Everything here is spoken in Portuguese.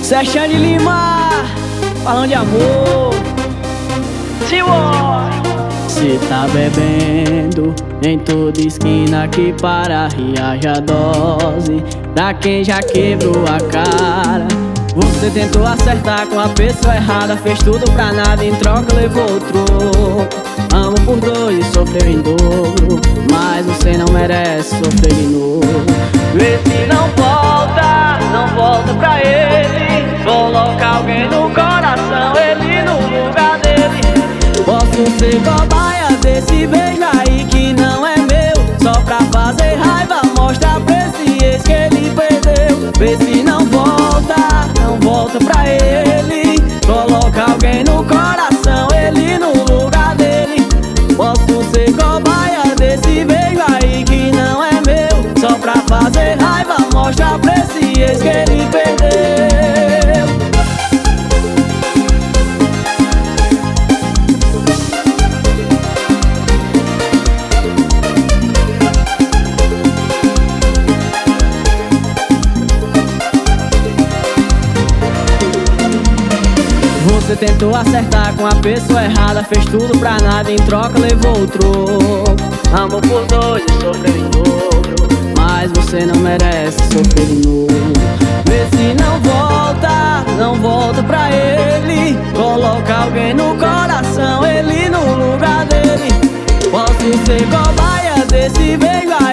Xande Lima, falando de amor. Se tá bebendo em toda esquina que para reage a dose pra quem já quebrou a cara. Você tentou acertar com a pessoa errada, fez tudo pra nada, em troca levou o troco. Amo por dois, sofreu em dobro, mas você não merece sofrer de novo. Vê se não volta pra ele. Coloca alguém no coração, ele no lugar dele. Posso ser cobaia desse beijo aí que não é meu, só pra fazer raiva, mostra pra esse ex que ele perdeu. Vê se não volta pra ele. Coloca alguém no coração, ele no lugar dele. Posso ser cobaia desse beijo aí que não é meu, só pra fazer raiva, mostra pra esse ex que ele perdeu. Você tentou acertar com a pessoa errada, fez tudo pra nada, em troca levou o troco. Amor por dois e sofreu em dobro, mas você não merece sofrer de novo. Vê se não volta pra ele. Coloca alguém no coração, ele no lugar dele. Posso ser cobaia desse beijo